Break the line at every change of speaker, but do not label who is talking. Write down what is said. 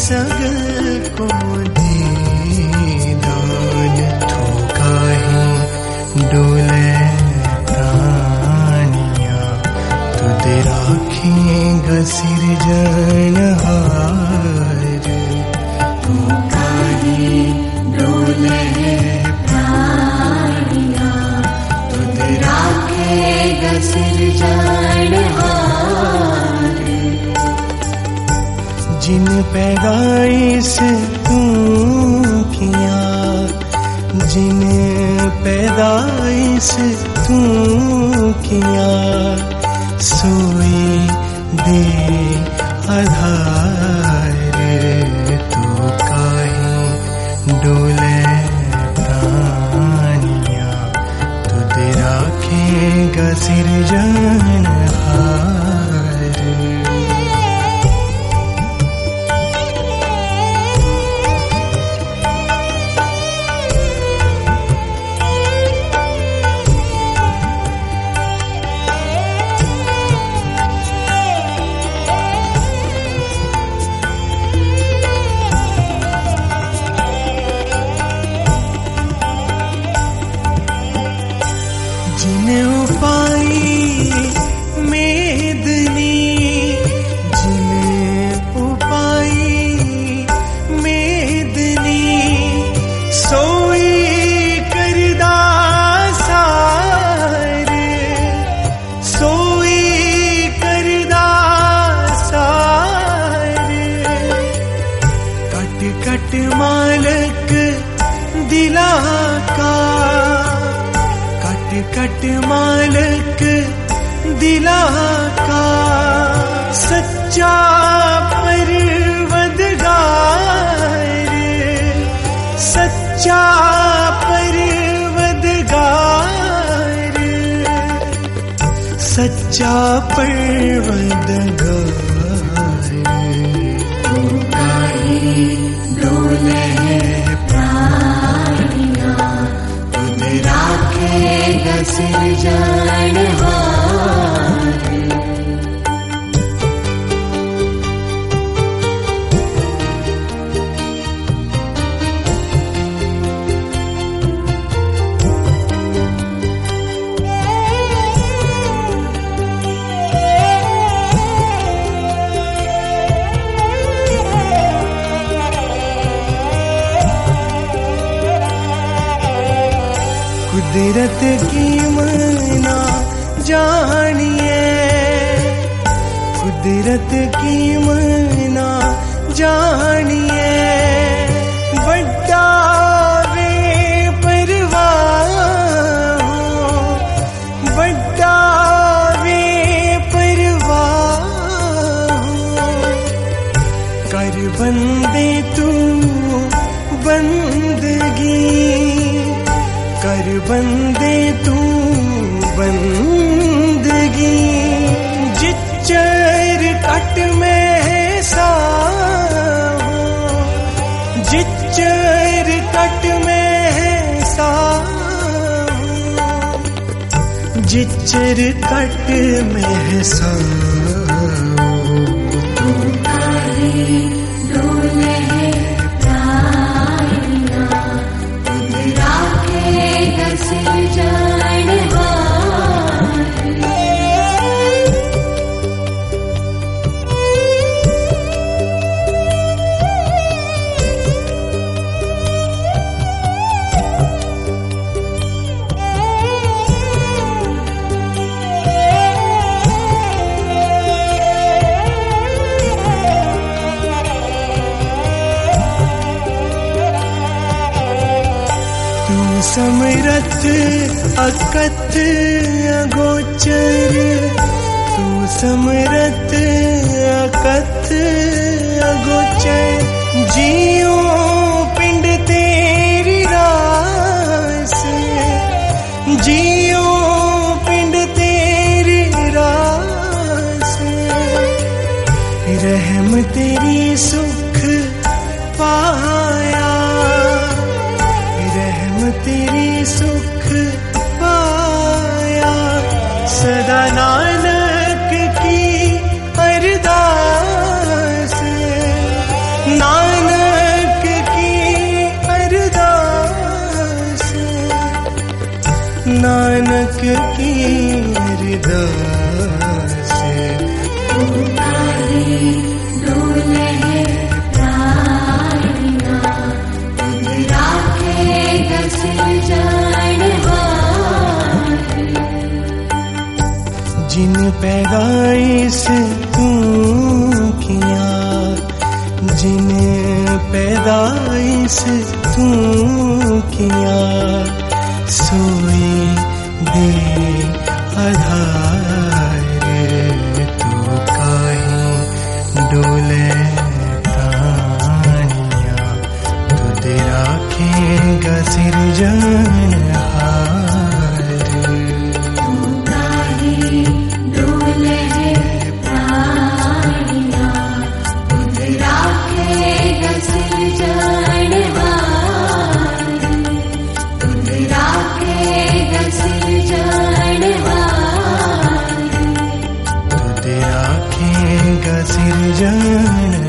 सगल को दे दान थोका ही डोले प्राणिया तुद राखेगा सिरजनहार थोका ही डोले प्राणिया तुद राखेगा सिरजनहार जिन पैदाइश तू किया जिन पैदाइश तू किया सोई दे आधार तो काहे डोले प्राणिया तुद राखेगा सिरजनहार कट मालक दिला का कट मालक दिला का सच्चा परवदगार सच्चा परवदगार सच्चा परवदगार डोले प्राणिया तुद राखेगा सिरजनहार कुदरत की मना जानिए कुदरत की मना जानिए बड़ा वे परवाह बड़ा वे परवाह कर बंदे तू बंदगी कर बंदे तू बंदगी जिच्चर कट में सा जिच्चर कट में सा जिच्चर कट में सा तू काहे डोले प्राणिया तुद राखेगा सिरजनहार समरथ अकथ अगोचर तू समरथ अकथ अगोचर जियो पिंड तेरी रास जियो पिंड तेरी रास रहम तेरी सुख पाया तेरी सुख पाया सदा नानक की अरदास ना नानक की हृदय से
डोले प्राणिया तुझ राखेगा सृजनहार।
जिन पैदाइश तू किया, जिन पैदाइश तू किया, सोई दे आधार। तू काहे डोले प्राणिया तुझ राखेगा सृजनहार।
डोले प्राणिया तुझ राखेगा सृजनहार। तुझ राखेगा सृजनहार।
तुझ राखेगा सृजनहार।